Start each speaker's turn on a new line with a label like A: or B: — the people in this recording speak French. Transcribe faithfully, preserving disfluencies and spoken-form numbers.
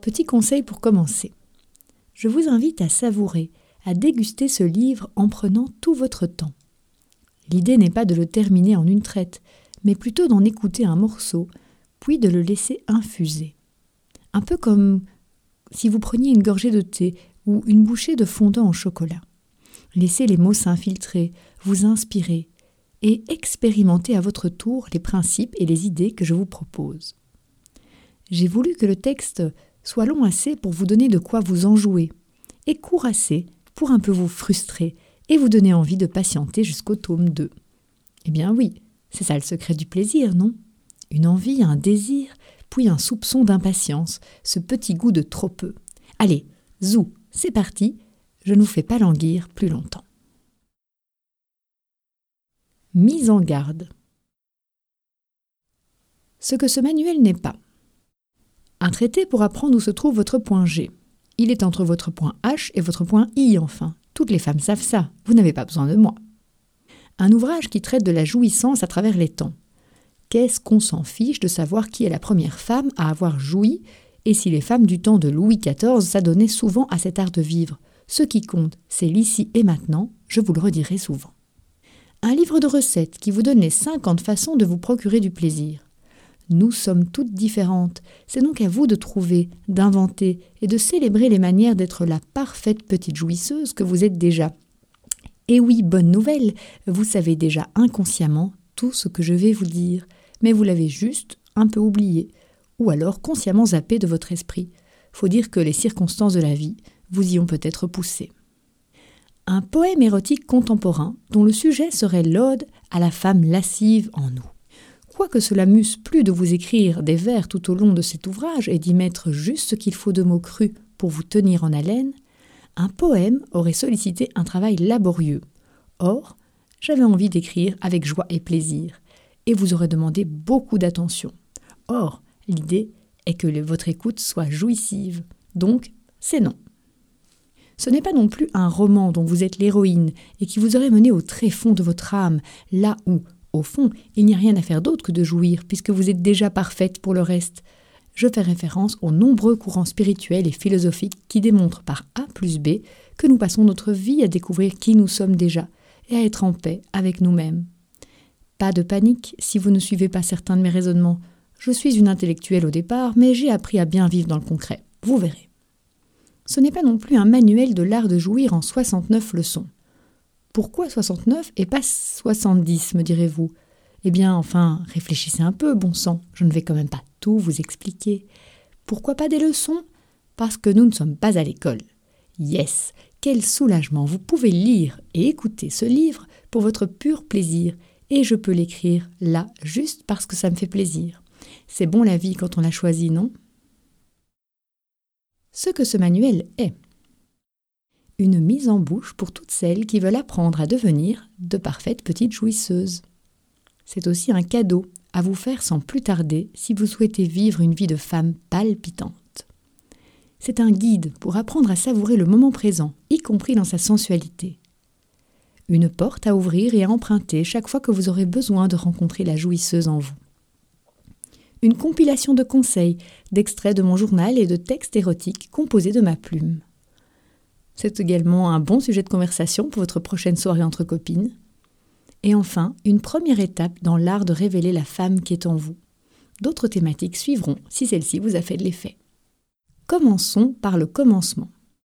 A: Petit conseil pour commencer. Je vous invite à savourer, à déguster ce livre en prenant tout votre temps. L'idée n'est pas de le terminer en une traite, mais plutôt d'en écouter un morceau, puis de le laisser infuser. Un peu comme si vous preniez une gorgée de thé ou une bouchée de fondant au chocolat. Laissez les mots s'infiltrer, vous inspirer et expérimentez à votre tour les principes et les idées que je vous propose. J'ai voulu que le texte soit long assez pour vous donner de quoi vous enjouer et court assez pour un peu vous frustrer et vous donner envie de patienter jusqu'au tome deux. Eh bien oui, c'est ça le secret du plaisir, non ? Une envie, un désir, puis un soupçon d'impatience, ce petit goût de trop peu. Allez, zou, c'est parti, je ne vous fais pas languir plus longtemps. Mise en garde. Ce que ce manuel n'est pas. Un traité pour apprendre où se trouve votre point G. Il est entre votre point H et votre point I, enfin. Toutes les femmes savent ça, vous n'avez pas besoin de moi. Un ouvrage qui traite de la jouissance à travers les temps. Qu'est-ce qu'on s'en fiche de savoir qui est la première femme à avoir joui et si les femmes du temps de Louis quatorze s'adonnaient souvent à cet art de vivre. Ce qui compte, c'est l'ici et maintenant, je vous le redirai souvent. Un livre de recettes qui vous donne les cinquante façons de vous procurer du plaisir. Nous sommes toutes différentes, c'est donc à vous de trouver, d'inventer et de célébrer les manières d'être la parfaite petite jouisseuse que vous êtes déjà. Et oui, bonne nouvelle, vous savez déjà inconsciemment tout ce que je vais vous dire, mais vous l'avez juste un peu oublié, ou alors consciemment zappé de votre esprit. Faut dire que les circonstances de la vie vous y ont peut-être poussé. Un poème érotique contemporain dont le sujet serait l'ode à la femme lascive en nous. Quoique cela m'eusse plu de vous écrire des vers tout au long de cet ouvrage et d'y mettre juste ce qu'il faut de mots crus pour vous tenir en haleine, un poème aurait sollicité un travail laborieux. Or, j'avais envie d'écrire avec joie et plaisir, et vous aurait demandé beaucoup d'attention. Or, l'idée est que le, votre écoute soit jouissive, donc c'est non. Ce n'est pas non plus un roman dont vous êtes l'héroïne et qui vous aurait mené au tréfonds de votre âme, là où, au fond, il n'y a rien à faire d'autre que de jouir, puisque vous êtes déjà parfaite pour le reste. Je fais référence aux nombreux courants spirituels et philosophiques qui démontrent par A plus B que nous passons notre vie à découvrir qui nous sommes déjà et à être en paix avec nous-mêmes. Pas de panique si vous ne suivez pas certains de mes raisonnements. Je suis une intellectuelle au départ, mais j'ai appris à bien vivre dans le concret. Vous verrez. Ce n'est pas non plus un manuel de l'art de jouir en soixante-neuf leçons. Pourquoi soixante-neuf et pas soixante-dix, me direz-vous ? Eh bien, enfin, réfléchissez un peu, bon sang, je ne vais quand même pas tout vous expliquer. Pourquoi pas des leçons ? Parce que nous ne sommes pas à l'école. Yes, quel soulagement, vous pouvez lire et écouter ce livre pour votre pur plaisir, et je peux l'écrire là, juste parce que ça me fait plaisir. C'est bon la vie quand on l'a choisi, non ? Ce que ce manuel est. Une mise en bouche pour toutes celles qui veulent apprendre à devenir de parfaites petites jouisseuses. C'est aussi un cadeau à vous faire sans plus tarder si vous souhaitez vivre une vie de femme palpitante. C'est un guide pour apprendre à savourer le moment présent, y compris dans sa sensualité. Une porte à ouvrir et à emprunter chaque fois que vous aurez besoin de rencontrer la jouisseuse en vous. Une compilation de conseils, d'extraits de mon journal et de textes érotiques composés de ma plume. C'est également un bon sujet de conversation pour votre prochaine soirée entre copines. Et enfin, une première étape dans l'art de révéler la femme qui est en vous. D'autres thématiques suivront si celle-ci vous a fait de l'effet. Commençons par le commencement.